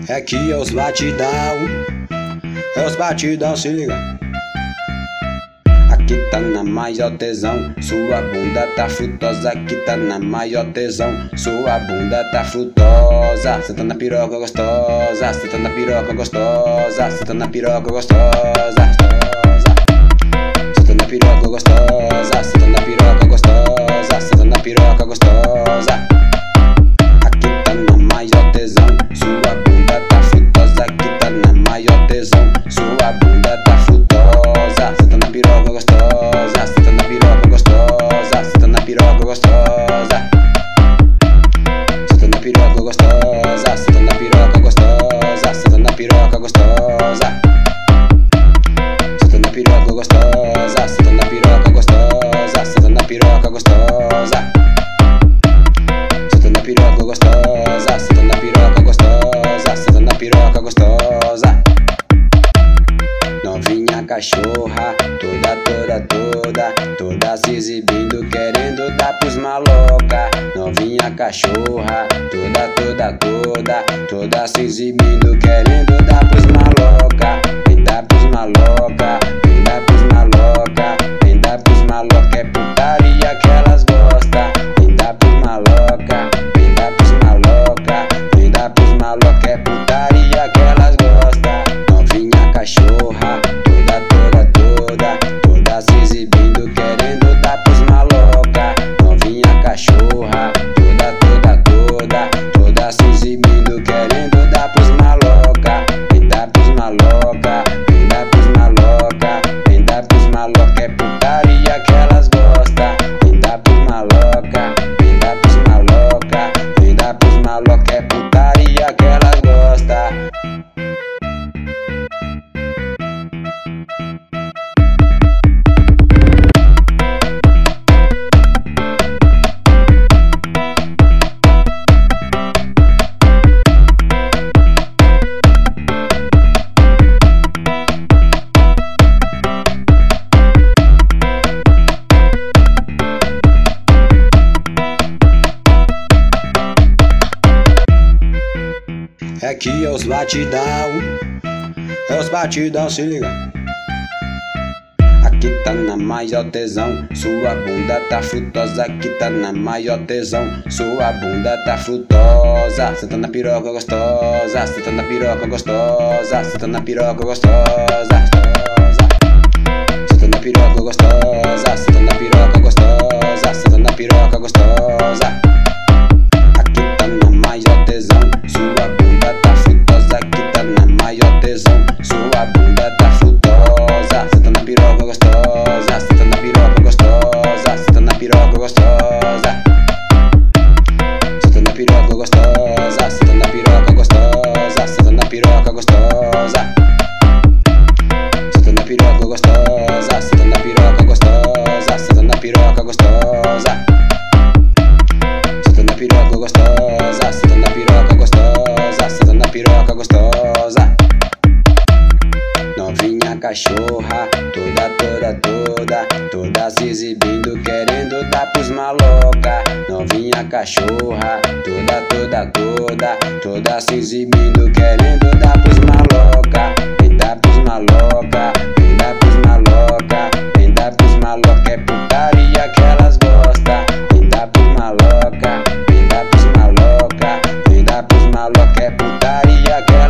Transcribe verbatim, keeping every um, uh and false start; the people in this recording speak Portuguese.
É que é os batidão, é os batidão, se liga. Aqui tá na maior tesão, sua bunda tá frutosa. Aqui tá na maior tesão, sua bunda tá frutosa. Senta na piroca gostosa, senta na piroca gostosa, senta na piroca gostosa. Senta na piroca gostosa, senta na piroca gostosa, senta na piroca gostosa. Aqui tá na maior tesão, sua bunda tá frutosa. Aqui tá na maior tesão, sua bunda tá frutosa. Senta na piroca gostosa, senta na piroca gostosa, senta na piroca gostosa. Senta na piroca gostosa, senta na piroca gostosa, senta na piroca gostosa. Senta na piroca gostosa, senta na piroca gostosa, senta na piroca gostosa. Senta na piroca gostosa, senta na piroca gostosa, senta na piroca gostosa. Novinha cachorra, toda, toda, toda, toda se exibindo, querendo dar pros maloca. Novinha cachorra, toda, toda, toda, toda se exibindo, querendo dar pros maloca. Vem dar pros maloca, vem dar pros maloca, vem dar pros maloca, é putaria que elas gostam. Vem dar pros maloca, vem dar pros maloca, vem dar pros maloca, é putaria que elas gostam. Novinha cachorra, toda, toda, toda, toda se exibindo, querendo dar pros maloca. Novinha cachorra, toda, toda, toda, toda se exibindo, querendo dar pros maloca. Vem dar pros maloca, vem dar pros maloca, vem dar pros maloca, é putaria que elas gostam. Vem dar pros maloca, vem dar pros maloca, vem dar pros maloca, é putaria que elas gostam. É que é os batidão, é os batidão, se liga. Aqui tá na maior tesão, sua bunda tá frutosa. Aqui tá na maior tesão, sua bunda tá frutosa. Senta na piroca gostosa, senta na piroca gostosa, senta na piroca gostosa. Senta na piroca gostosa, senta na piroca gostosa, senta na piroca gostosa. Aqui tá na maior tesão, sua bunda tá frutosa. Aqui tá na maior tesão, sua bunda tá frutosa. Senta na piroca gostosa, senta na piroca gostosa, senta na piroca gostosa. Senta na piroca gostosa, senta na piroca gostosa, senta na piroca gostosa. Senta na piroca gostosa, senta na piroca gostosa, senta na piroca gostosa. Senta na piroca gostosa, senta na piroca gostosa, senta na piroca gostosa. Novinha cachorra, toda, toda, toda, toda se exibindo, querendo dar pros maloca. Novinha cachorra, toda, toda, toda, toda se exibindo, querendo dar pros maloca. Vem dar pros maloca, vem dar pros maloca, vem dar pros maloca, é putaria que elas gostam. Vem dar pros maloca, vem dar pros maloca, vem dar pros maloca, é putaria que elas